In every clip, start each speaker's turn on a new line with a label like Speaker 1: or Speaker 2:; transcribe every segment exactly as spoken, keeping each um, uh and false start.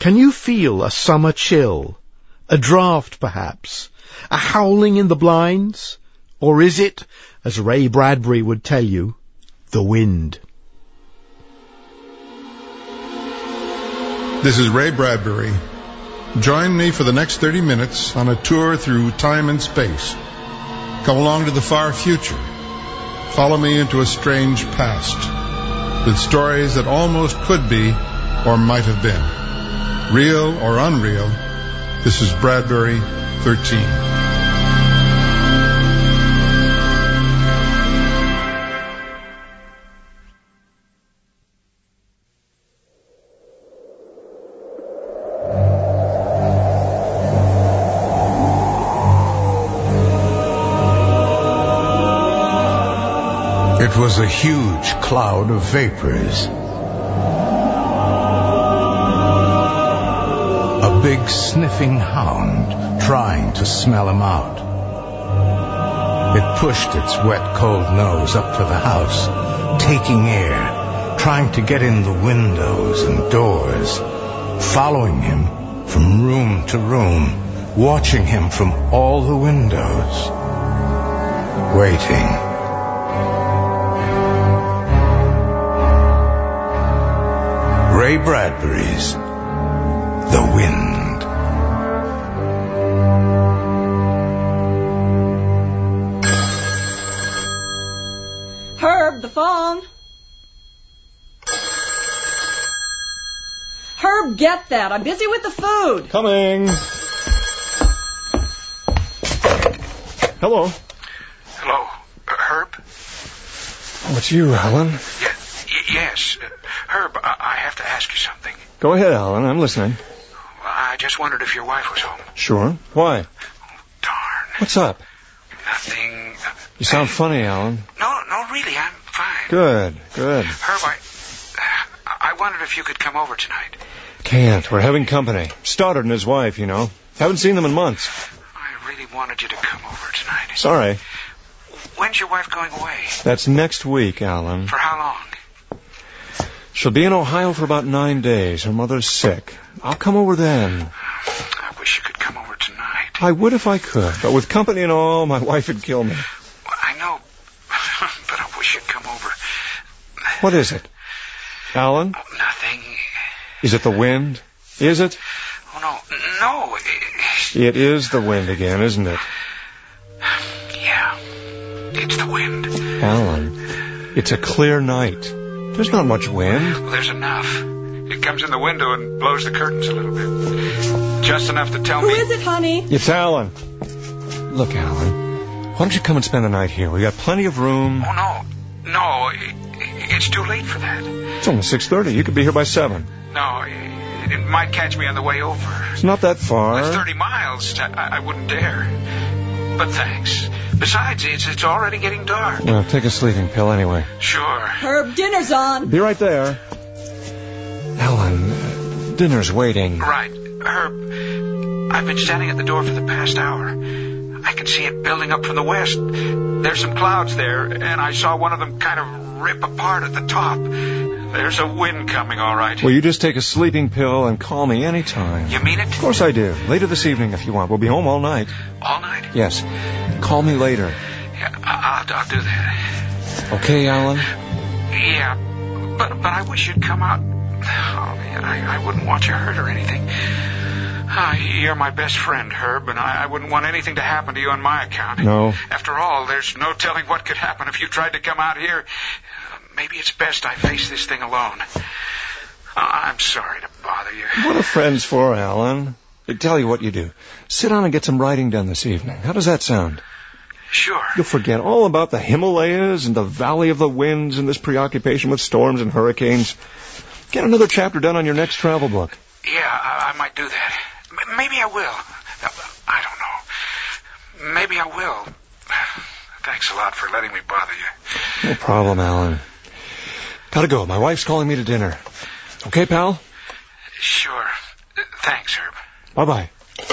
Speaker 1: Can you feel a summer chill? A draft, perhaps? A howling in the blinds? Or is it, as Ray Bradbury would tell you, the wind?
Speaker 2: This is Ray Bradbury. Join me for the next thirty minutes on a tour through time and space. Come along to the far future. Follow me into a strange past with stories that almost could be or might have been. Real or unreal, this is Bradbury thirteen.
Speaker 3: It was a huge cloud of vapors. A big sniffing hound trying to smell him out. It pushed its wet, cold nose up to the house, taking air, trying to get in the windows and doors, following him from room to room, watching him from all the windows, waiting. Ray Bradbury's The Wind.
Speaker 4: Herb, the phone. Herb, get that. I'm busy with the food.
Speaker 5: Coming. Hello.
Speaker 6: Hello. Uh, Herb?
Speaker 5: Oh, it's you, Alan.
Speaker 6: Yeah, y- yes. Uh, Herb, I-, I have to ask you something.
Speaker 5: Go ahead, Alan. I'm listening.
Speaker 6: I just wondered if your wife was home.
Speaker 5: Sure. Why?
Speaker 6: Oh, darn.
Speaker 5: What's up?
Speaker 6: Nothing.
Speaker 5: You sound funny, Alan.
Speaker 6: No, no, really, I'm fine.
Speaker 5: Good, good.
Speaker 6: Herb, I... I wondered if you could come over tonight.
Speaker 5: Can't. We're having company. Stoddard and his wife, you know. Haven't seen them in months.
Speaker 6: I really wanted you to come over tonight.
Speaker 5: Sorry.
Speaker 6: When's your wife going away?
Speaker 5: That's next week, Alan.
Speaker 6: For how long?
Speaker 5: She'll be in Ohio for about nine days. Her mother's sick. I'll come over then.
Speaker 6: I wish you could come over tonight.
Speaker 5: I would if I could, but with company and all, my wife would kill me.
Speaker 6: Well, I know, but I wish you'd come over.
Speaker 5: What is it? Alan?
Speaker 6: Oh, nothing.
Speaker 5: Is it the wind? Is it?
Speaker 6: Oh, no. No. It,
Speaker 5: it is the wind again, isn't it?
Speaker 6: Yeah. It's the wind.
Speaker 5: Alan, it's a clear night. There's not much wind.
Speaker 6: Well, there's enough. It comes in the window and blows the curtains a little bit. Just enough to tell
Speaker 4: Who
Speaker 6: me...
Speaker 4: Who is it, honey?
Speaker 5: It's Alan. Look, Alan, why don't you come and spend the night here? We got plenty of room.
Speaker 6: Oh, no. No, it, it's too late for that.
Speaker 5: It's only six thirty. You could be here by seven.
Speaker 6: No, it, it might catch me on the way over.
Speaker 5: It's not that far.
Speaker 6: Well, it's thirty miles. I, I wouldn't dare. But thanks. Besides, it's it's already getting dark.
Speaker 5: Well, take a sleeping pill anyway.
Speaker 6: Sure.
Speaker 4: Herb, dinner's on.
Speaker 5: Be right there. Alan, uh, dinner's waiting.
Speaker 6: Right. Herb, I've been standing at the door for the past hour. I can see it building up from the west. There's some clouds there, and I saw one of them kind of rip apart at the top. There's a wind coming, all right.
Speaker 5: Well, you just take a sleeping pill and call me anytime.
Speaker 6: You mean it?
Speaker 5: Of course I do. Later this evening if you want. We'll be home all night.
Speaker 6: All night?
Speaker 5: Yes. Call me later.
Speaker 6: Yeah, I'll, I'll do that.
Speaker 5: Okay, Alan?
Speaker 6: Yeah, but but I wish you'd come out. Oh, man, I, I wouldn't want you hurt or anything. Uh, you're my best friend, Herb, and I, I wouldn't want anything to happen to you on my account.
Speaker 5: No.
Speaker 6: After all, there's no telling what could happen if you tried to come out here. Maybe it's best I face this thing alone. Uh, I'm sorry to bother you.
Speaker 5: What are friends for, Alan? I tell you what you do. Sit down and get some writing done this evening. How does that sound?
Speaker 6: Sure.
Speaker 5: You'll forget all about the Himalayas and the Valley of the Winds and this preoccupation with storms and hurricanes. Get another chapter done on your next travel book.
Speaker 6: Yeah, I, I might do that. M- maybe I will. I don't know. Maybe I will. Thanks a lot for letting me bother you.
Speaker 5: No problem, Alan. Gotta go. My wife's calling me to dinner. Okay, pal?
Speaker 6: Sure. Thanks, Herb.
Speaker 5: Bye-bye.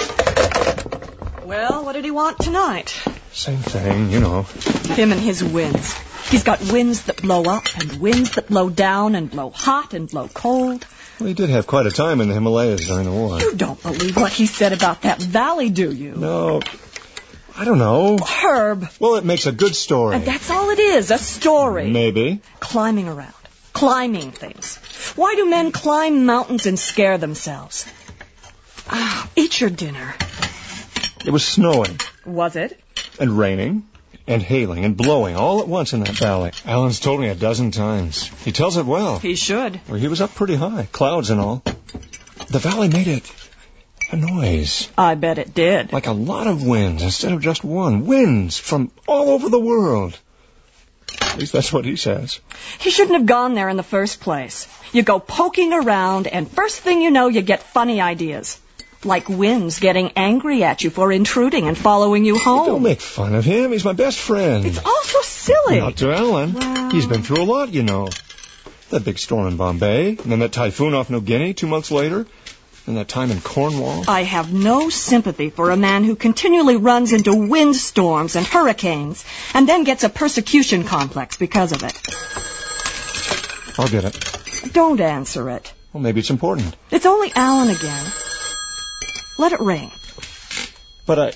Speaker 4: Well, what did he want tonight?
Speaker 5: Same thing, you know.
Speaker 4: Him and his winds. He's got winds that blow up and winds that blow down and blow hot and blow cold.
Speaker 5: Well, he did have quite a time in the Himalayas during the war.
Speaker 4: You don't believe what he said about that valley, do you?
Speaker 5: No, I don't know.
Speaker 4: Herb.
Speaker 5: Well, it makes a good story.
Speaker 4: And that's all it is, a story.
Speaker 5: Maybe.
Speaker 4: Climbing around. Climbing things. Why do men climb mountains and scare themselves? Ah, eat your dinner.
Speaker 5: It was snowing.
Speaker 4: Was it?
Speaker 5: And raining. And hailing and blowing all at once in that valley. Alan's told me a dozen times. He tells it well.
Speaker 4: He should.
Speaker 5: Well, he was up pretty high, clouds and all. The valley made it a noise.
Speaker 4: I bet it did.
Speaker 5: Like a lot of winds instead of just one. Winds from all over the world. At least that's what he says.
Speaker 4: He shouldn't have gone there in the first place. You go poking around, and first thing you know, you get funny ideas. Like winds getting angry at you for intruding and following you home.
Speaker 5: Don't make fun of him. He's my best friend.
Speaker 4: It's all so silly.
Speaker 5: Not to Alan.
Speaker 4: Well...
Speaker 5: He's been through a lot, you know. That big storm in Bombay, and then that typhoon off New Guinea two months later, and that time in Cornwall.
Speaker 4: I have no sympathy for a man who continually runs into windstorms and hurricanes and then gets a persecution complex because of it.
Speaker 5: I'll get it.
Speaker 4: Don't answer it.
Speaker 5: Well, maybe it's important.
Speaker 4: It's only Alan again. Let it ring.
Speaker 5: But I...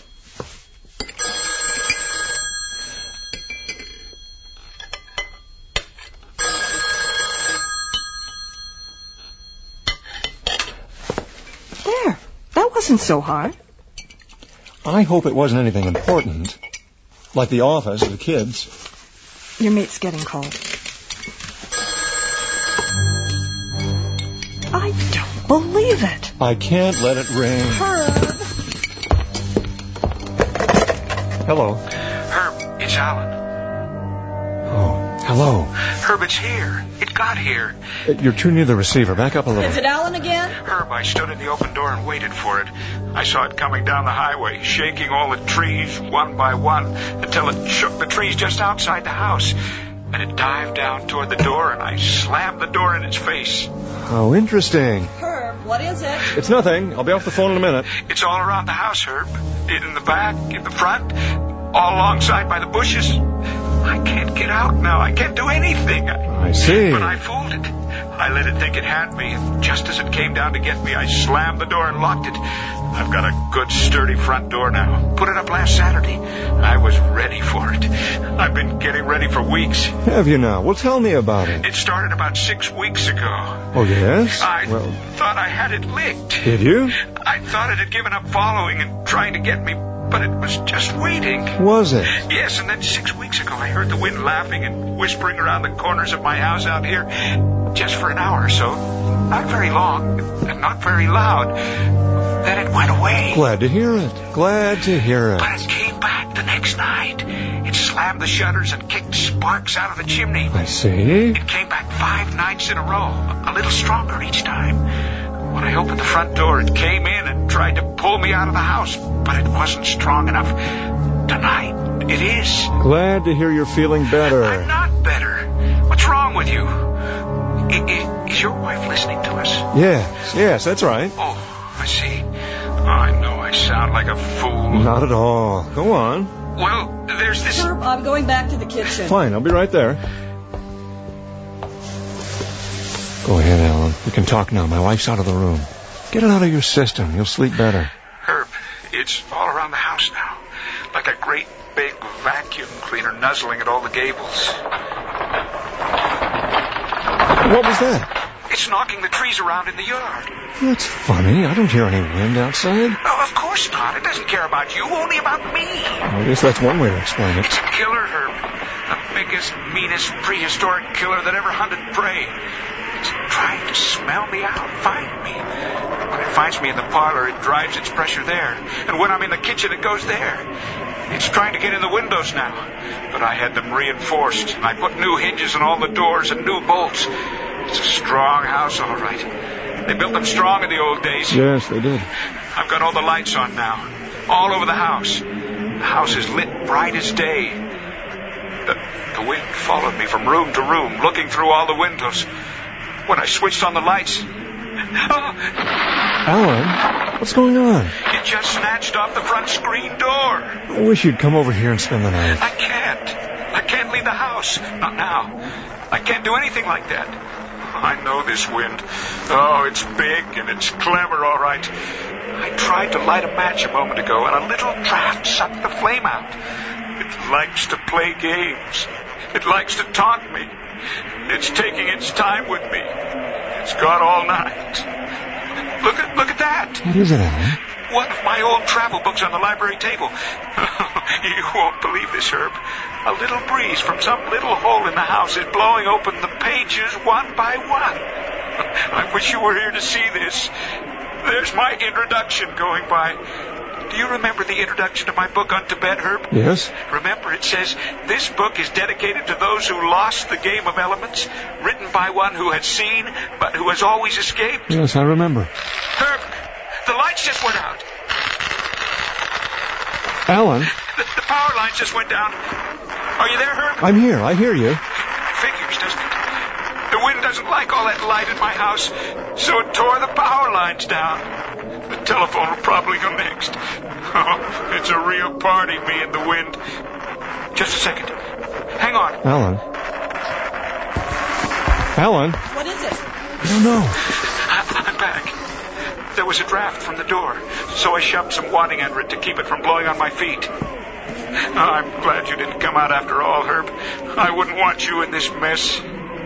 Speaker 4: There. That wasn't so hard.
Speaker 5: I hope it wasn't anything important. Like the office or the kids.
Speaker 4: Your mate's getting cold. I don't believe it.
Speaker 5: I can't let it ring.
Speaker 4: Herb.
Speaker 5: Hello.
Speaker 6: Herb, it's Alan.
Speaker 5: Oh, hello.
Speaker 6: Herb, it's here. It got here.
Speaker 5: Uh, You're too near the receiver. Back up a little.
Speaker 4: Is it Alan again?
Speaker 6: Herb, I stood in the open door and waited for it. I saw it coming down the highway, shaking all the trees one by one, until it shook the trees just outside the house. And it dived down toward the door, and I slammed the door in its face.
Speaker 5: How interesting.
Speaker 4: Herb, what is it?
Speaker 5: It's nothing. I'll be off the phone in a minute.
Speaker 6: It's all around the house, Herb. In the back, in the front, all alongside by the bushes. I can't get out now. I can't do anything. I,
Speaker 5: I see.
Speaker 6: But I fooled it. I let it think it had me, and just as it came down to get me, I slammed the door and locked it. I've got a good, sturdy front door now. Put it up last Saturday. I was ready for it. I've been getting ready for weeks.
Speaker 5: Have you now? Well, tell me about it.
Speaker 6: It started about six weeks ago.
Speaker 5: Oh, yes?
Speaker 6: I
Speaker 5: well,
Speaker 6: thought I had it licked.
Speaker 5: Did you?
Speaker 6: I thought it had given up following and trying to get me, but it was just waiting.
Speaker 5: Was it?
Speaker 6: Yes, and then six weeks ago I heard the wind laughing and whispering around the corners of my house out here, just for an hour or so. Not very long, and not very loud. Then it went away.
Speaker 5: Glad to hear it. Glad to hear it.
Speaker 6: But it came back the next night. It slammed the shutters and kicked sparks out of the chimney.
Speaker 5: I see.
Speaker 6: It came back five nights in a row, a little stronger each time. When I opened the front door, it came in and tried to pull me out of the house, but it wasn't strong enough. Tonight, it is.
Speaker 5: Glad to hear you're feeling better.
Speaker 6: I'm not better. What's wrong with you? I, I, is your wife listening to us?
Speaker 5: Yes, yes, that's right.
Speaker 6: Oh, I see. I know I sound like a fool.
Speaker 5: Not at all. Go on.
Speaker 6: Well, there's this...
Speaker 4: Herb, I'm going back to the kitchen.
Speaker 5: Fine, I'll be right there. Go ahead, Alan. You can talk now. My wife's out of the room. Get it out of your system. You'll sleep better.
Speaker 6: Herb, it's all around the house now. Like a great big vacuum cleaner nuzzling at all the gables.
Speaker 5: What was that?
Speaker 6: It's knocking the trees around in the yard.
Speaker 5: That's funny. I don't hear any wind outside.
Speaker 6: Oh, of course not. It doesn't care about you, only about me.
Speaker 5: I guess that's one way to explain it.
Speaker 6: It's a killer, Herb. The biggest, meanest, prehistoric killer that ever hunted prey. It's trying to smell me out, find me. When it finds me in the parlor, it drives its pressure there. And when I'm in the kitchen, it goes there. It's trying to get in the windows now. But I had them reinforced. I put new hinges on all the doors and new bolts. It's a strong house, all right. They built them strong in the old days.
Speaker 5: Yes, they did.
Speaker 6: I've got all the lights on now, all over the house. The house is lit bright as day. The, the wind followed me from room to room, looking through all the windows. When I switched on the lights... Oh,
Speaker 5: Alan, what's going on?
Speaker 6: it just snatched off the front screen door.
Speaker 5: I wish you'd come over here and spend the night.
Speaker 6: I can't. I can't leave the house. Not now. I can't do anything like that. I know this wind. Oh, it's big and it's clever, all right. I tried to light a match a moment ago, and a little draft sucked the flame out. It likes to play games. It likes to taunt me. It's taking its time with me. It's gone all night. Look at look at that.
Speaker 5: What is it, Alan?
Speaker 6: One of my old travel books on the library table. You won't believe this, Herb. A little breeze from some little hole in the house is blowing open the pages one by one. I wish you were here to see this. There's my introduction going by. Do you remember the introduction to my book on Tibet, Herb?
Speaker 5: Yes.
Speaker 6: Remember, it says, this book is dedicated to those who lost the game of elements, written by one who had seen, but who has always escaped.
Speaker 5: Yes, I remember.
Speaker 6: Herb, the lights just went out.
Speaker 5: Alan?
Speaker 6: The, the power lines just went down. Are you there, Herb?
Speaker 5: I'm here. I hear you.
Speaker 6: Figures, doesn't it? The wind doesn't like all that light in my house, so it tore the power lines down. The telephone will probably go next. Oh, it's a real party, me and the wind. Just a second. Hang on.
Speaker 5: Alan? Alan?
Speaker 4: What is it?
Speaker 5: I don't know.
Speaker 6: I, I'm back. There was a draft from the door, so I shoved some wadding under it to keep it from blowing on my feet. I'm glad you didn't come out after all, Herb. I wouldn't want you in this mess.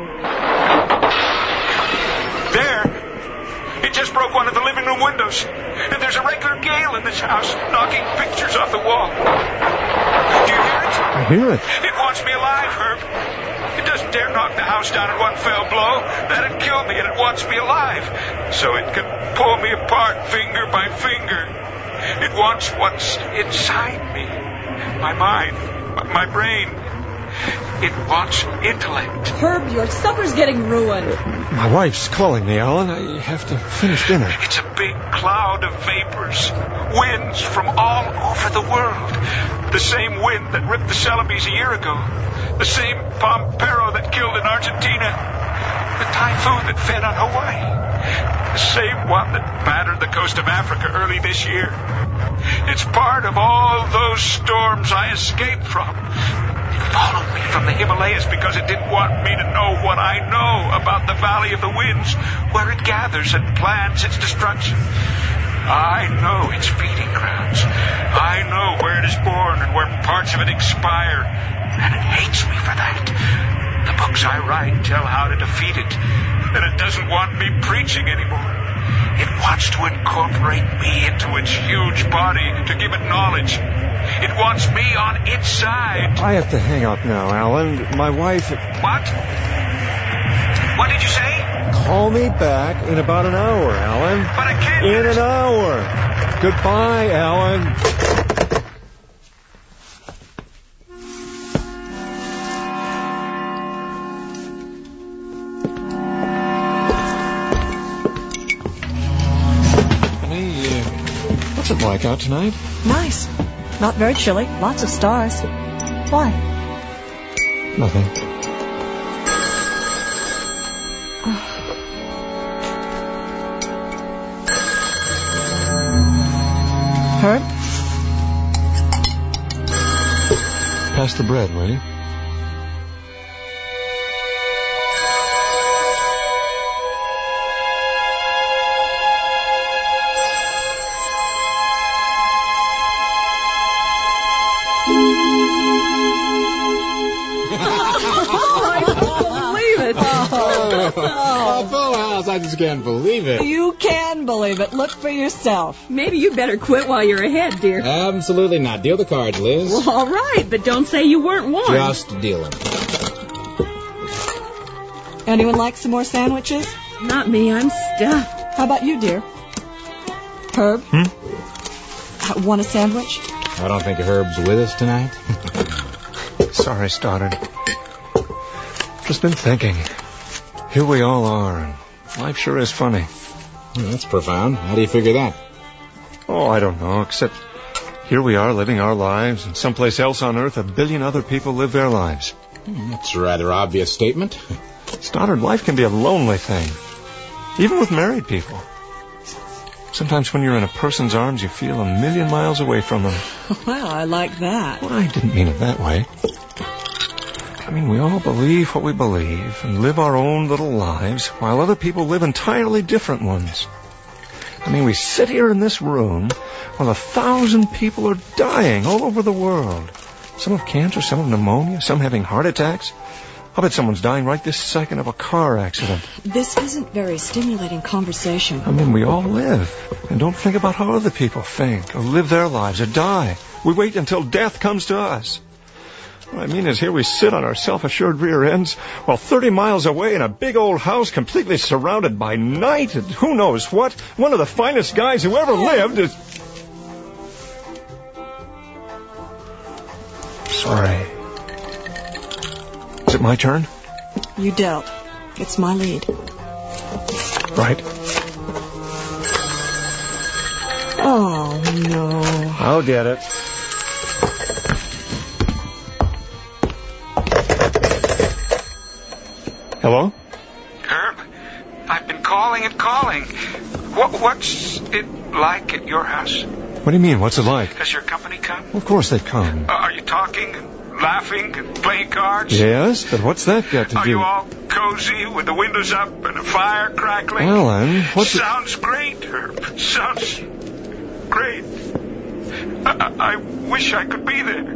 Speaker 6: There! It just broke one of the living room windows. And there's a regular gale in this house, knocking pictures off the wall. Do you hear it?
Speaker 5: I hear it.
Speaker 6: It wants me alive, Herb. It doesn't dare knock the house down in one fell blow. That'd kill me, and it wants me alive. So it can pull me apart finger by finger. It wants what's inside me. My mind, my brain. It wants intellect.
Speaker 4: Herb, your supper's getting ruined.
Speaker 5: My wife's calling me, Alan. I have to finish dinner.
Speaker 6: It's a big cloud of vapors. Winds from all over the world. The same wind that ripped the Celebes a year ago. The same Pampero that killed in Argentina. The typhoon that fed on Hawaii. The same one that battered the coast of Africa early this year. It's part of all those storms I escaped from. It followed me from the Himalayas because it didn't want me to know what I know about the Valley of the Winds, where it gathers and plans its destruction. I know its feeding grounds. I know where it is born and where parts of it expire. And it hates me for that. The books I write tell how to defeat it. And it doesn't want me preaching anymore. It wants to incorporate me into its huge body to give it knowledge. It wants me on its side.
Speaker 5: I have to hang up now, Alan. My wife...
Speaker 6: What? What did you say?
Speaker 5: Call me back in about an hour, Alan.
Speaker 6: But I can't...
Speaker 5: In an hour. Goodbye, Alan. Hey, uh, what's it like out tonight?
Speaker 4: Nice. Not very chilly. Lots of stars. Why?
Speaker 5: Nothing.
Speaker 4: Herb?
Speaker 5: Pass the bread, will you?
Speaker 7: Oh, Full House, I just can't believe it.
Speaker 4: You can believe it. Look for yourself.
Speaker 8: Maybe you better quit while you're ahead, dear.
Speaker 7: Absolutely not. Deal the cards, Liz.
Speaker 8: Well, all right, but don't say you weren't warned.
Speaker 7: Just deal them.
Speaker 4: Anyone like some more sandwiches?
Speaker 8: Not me. I'm stuffed.
Speaker 4: How about you, dear? Herb?
Speaker 5: Hmm?
Speaker 4: Uh, want a sandwich?
Speaker 7: I don't think Herb's with us tonight.
Speaker 5: Sorry, Stoddard. Just been thinking. Here we all are, and life sure is funny.
Speaker 7: Well, that's profound. How do you figure that?
Speaker 5: Oh, I don't know, except here we are living our lives, and someplace else on Earth a billion other people live their lives.
Speaker 7: Hmm, that's a rather obvious statement.
Speaker 5: Stoddard, life can be a lonely thing, even with married people. Sometimes when you're in a person's arms, you feel a million miles away from them.
Speaker 4: Well, I like that.
Speaker 5: Well, I didn't mean it that way. I mean, we all believe what we believe and live our own little lives while other people live entirely different ones. I mean, we sit here in this room while a thousand people are dying all over the world. Some have cancer, some have pneumonia, some having heart attacks. I bet someone's dying right this second of a car accident.
Speaker 4: This isn't very stimulating conversation.
Speaker 5: I mean, we all live. And don't think about how other people think or live their lives or die. We wait until death comes to us. What I mean is, here we sit on our self-assured rear ends while thirty miles away in a big old house completely surrounded by night and who knows what, one of the finest guys who ever lived is... Sorry. Is it my turn?
Speaker 4: You dealt. It's my lead.
Speaker 5: Right.
Speaker 4: Oh, no.
Speaker 5: I'll get it. Hello?
Speaker 6: Herb, I've been calling and calling. What, what's it like at your house?
Speaker 5: What do you mean? What's it like?
Speaker 6: Does your company come?
Speaker 5: Of course they come.
Speaker 6: Uh, are you talking and laughing and playing cards?
Speaker 5: Yes, but what's that got to
Speaker 6: Are
Speaker 5: do?
Speaker 6: you all cozy with the windows up and a fire crackling?
Speaker 5: Alan, what's it...
Speaker 6: Sounds great, Herb. Sounds great. I, I wish I could be there.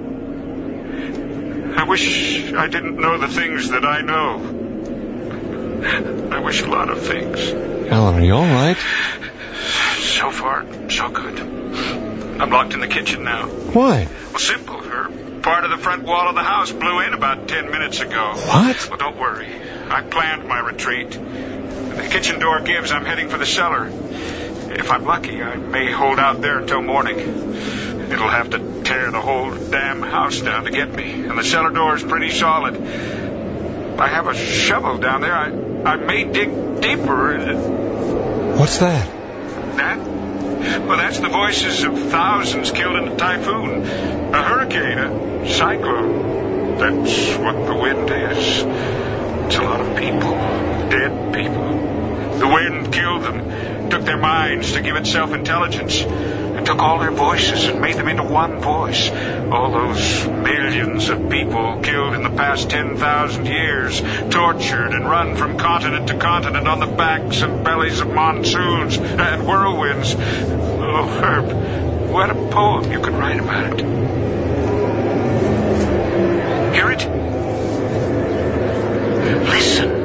Speaker 6: I wish I didn't know the things that I know. I wish a lot of things.
Speaker 5: Alan, are you all right?
Speaker 6: So far, so good. I'm locked in the kitchen now.
Speaker 5: Why?
Speaker 6: Well, simple. Her part of the front wall of the house blew in about ten minutes ago.
Speaker 5: What?
Speaker 6: Well, don't worry. I planned my retreat. When the kitchen door gives, I'm heading for the cellar. If I'm lucky, I may hold out there until morning. It'll have to tear the whole damn house down to get me, and the cellar door is pretty solid. I have a shovel down there. I, I may dig deeper.
Speaker 5: What's that?
Speaker 6: That? Well, that's the voices of thousands killed in a typhoon, a hurricane, a cyclone. That's what the wind is. It's a lot of people, dead people. The wind killed them, took their minds to give itself intelligence. It took all their voices and made them into one voice. All those millions of people killed in the past ten thousand years, tortured and run from continent to continent on the backs and bellies of monsoons and whirlwinds. Oh, Herb, what a poem you could write about it. Hear it? Listen.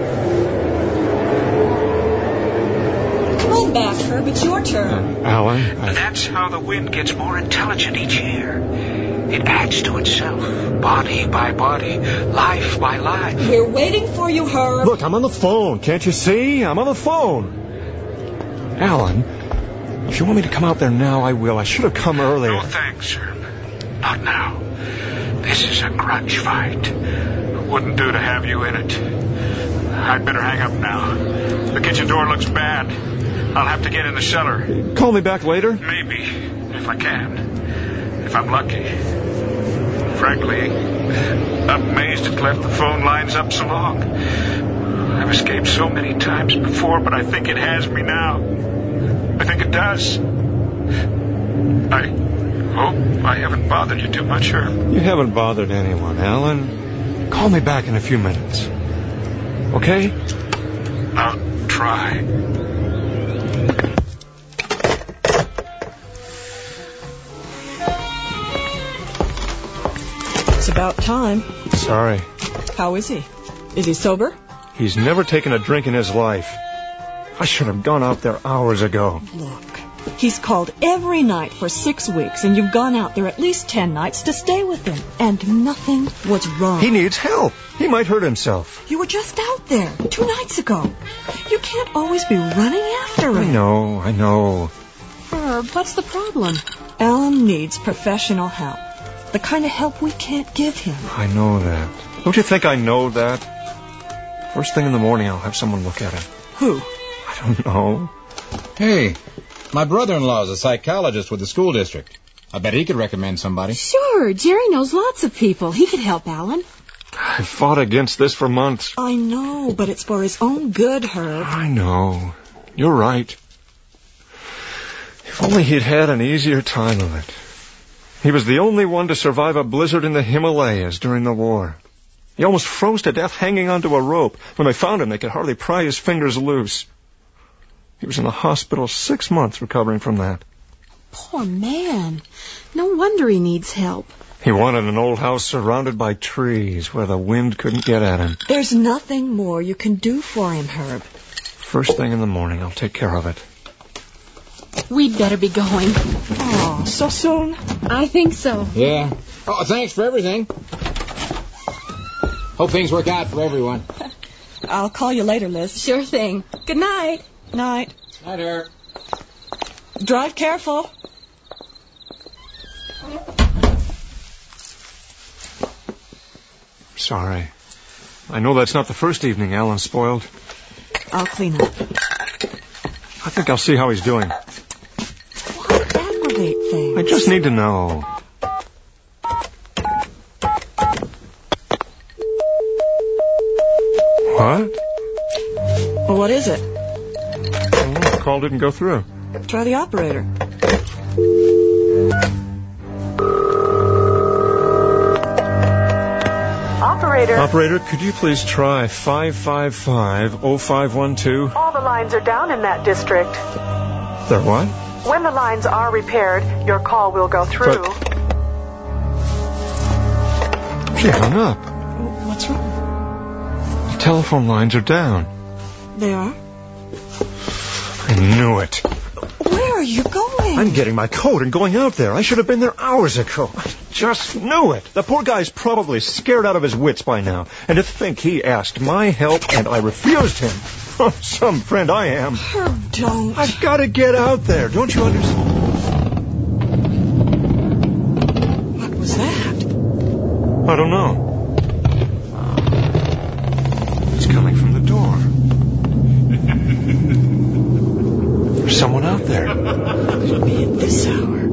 Speaker 4: Come back, Herb. It's your turn.
Speaker 5: Uh, Alan, I...
Speaker 6: That's how the wind gets more intelligent each year. It adds to itself, body by body, life by life.
Speaker 4: We're waiting for you, Herb.
Speaker 5: Look, I'm on the phone. Can't you see? I'm on the phone. Alan, if you want me to come out there now, I will. I should have come earlier.
Speaker 6: No thanks, Herb. Not now. This is a grudge fight. Wouldn't do to have you in it. I'd better hang up now. The kitchen door looks bad. I'll have to get in the cellar.
Speaker 5: Call me back later?
Speaker 6: Maybe, if I can. If I'm lucky. Frankly, I'm amazed it left the phone lines up so long. I've escaped so many times before, but I think it has me now. I think it does. I hope I haven't bothered you too much, Herb.
Speaker 5: You haven't bothered anyone, Alan. Call me back in a few minutes. Okay?
Speaker 6: I'll try.
Speaker 4: It's about time.
Speaker 5: Sorry.
Speaker 4: How is he? Is he sober?
Speaker 5: He's never taken a drink in his life. I should have gone out there hours ago.
Speaker 4: Look, he's called every night for six weeks, and you've gone out there at least ten nights to stay with him, and nothing was wrong.
Speaker 5: He needs help. He might hurt himself.
Speaker 4: You were just out there two nights ago. You can't always be running after him.
Speaker 5: I know, I know.
Speaker 4: Herb, what's the problem? Alan needs professional help. The kind of help we can't give him.
Speaker 5: I know that. Don't you think I know that? First thing in the morning, I'll have someone look at him.
Speaker 4: Who?
Speaker 5: I don't know.
Speaker 7: Hey, my brother-in-law's a psychologist with the school district. I bet he could recommend somebody.
Speaker 8: Sure, Jerry knows lots of people. He could help Alan.
Speaker 5: I fought against this for months.
Speaker 4: I know, but it's for his own good, Herb.
Speaker 5: I know. You're right. If only he'd had an easier time of it. He was the only one to survive a blizzard in the Himalayas during the war. He almost froze to death hanging onto a rope. When they found him, they could hardly pry his fingers loose. He was in the hospital six months recovering from that.
Speaker 8: Poor man. No wonder he needs help.
Speaker 5: He wanted an old house surrounded by trees where the wind couldn't get at him.
Speaker 4: There's nothing more you can do for him, Herb.
Speaker 5: First thing in the morning, I'll take care of it.
Speaker 8: We'd better be going.
Speaker 4: Oh, so soon?
Speaker 8: I think so.
Speaker 7: Yeah. Oh, thanks for everything. Hope things work out for everyone.
Speaker 4: I'll call you later, Liz.
Speaker 8: Sure thing. Good night.
Speaker 4: Night.
Speaker 7: Night, Herb.
Speaker 4: Drive careful.
Speaker 5: Sorry. I know that's not the first evening Alan spoiled.
Speaker 4: I'll clean up.
Speaker 5: I think I'll see how he's doing.
Speaker 4: Why aggravate things?
Speaker 5: I just need to know. What?
Speaker 4: Well, what is it?
Speaker 5: Oh, the call didn't go through.
Speaker 4: Try the operator.
Speaker 9: Operator.
Speaker 5: Operator, could you please try five five five oh five one two?
Speaker 9: All the lines are down in that district.
Speaker 5: They're what?
Speaker 9: When the lines are repaired, your call will go through.
Speaker 5: But... She hung up.
Speaker 4: What's wrong?
Speaker 5: The telephone lines are down.
Speaker 4: They are?
Speaker 5: I knew it.
Speaker 4: Where are you going?
Speaker 5: I'm getting my coat and going out there. I should have been there hours ago. I just knew it. The poor guy's probably scared out of his wits by now. And to think he asked my help and I refused him. Some friend I am.
Speaker 4: Herb, don't.
Speaker 5: I've got to get out there. Don't you understand?
Speaker 4: What was that?
Speaker 5: I don't know. It's coming from the door. There's someone out there.
Speaker 4: Could be at this hour.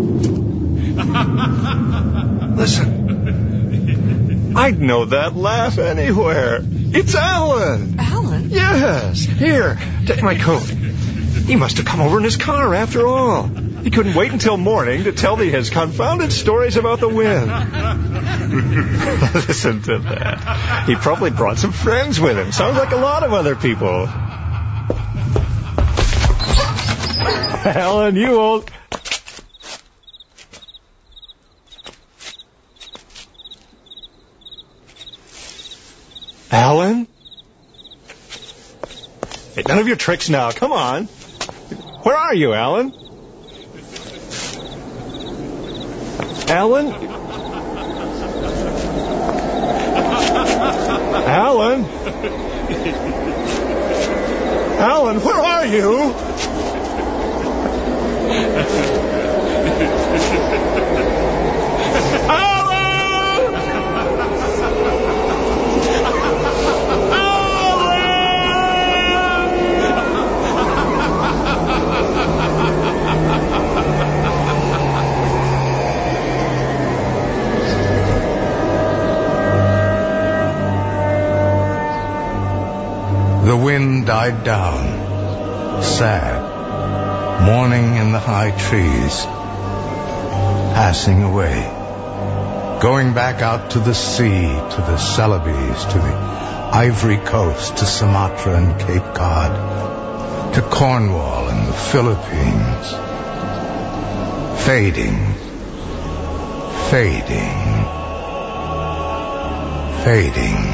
Speaker 5: Listen. I'd know that laugh anywhere. It's Alan.
Speaker 4: Alan?
Speaker 5: Yes. Here, take my coat. He must have come over in his car after all. He couldn't wait until morning to tell me his confounded stories about the wind. Listen to that. He probably brought some friends with him. Sounds like a lot of other people. Alan, you old... Alan? Hey, none of your tricks now. Come on. Where are you, Alan? Alan? Alan? Alan, where are you?
Speaker 3: The wind died down, sad, mourning in the high trees, passing away, going back out to the sea, to the Celebes, to the Ivory Coast, to Sumatra and Cape Cod, to Cornwall and the Philippines, fading, fading, fading.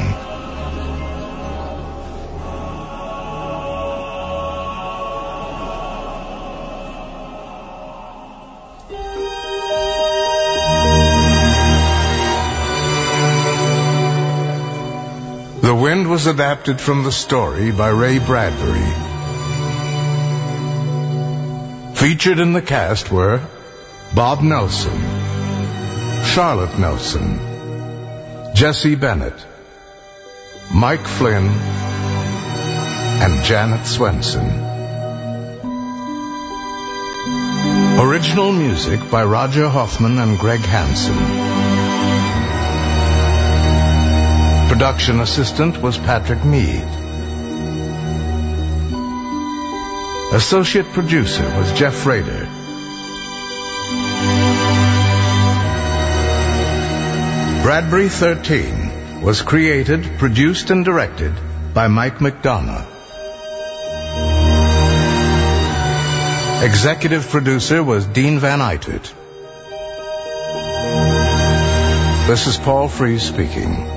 Speaker 3: The Wind was adapted from the story by Ray Bradbury. Featured in the cast were Bob Nelson, Charlotte Nelson, Jesse Bennett, Mike Flynn, and Janet Swenson. Original music by Roger Hoffman and Greg Hansen. Production assistant was Patrick Mead. Associate producer was Jeff Rader. Bradbury thirteen was created, produced, and directed by Mike McDonough. Executive producer was Dean Van Eitert. This is Paul Frees speaking.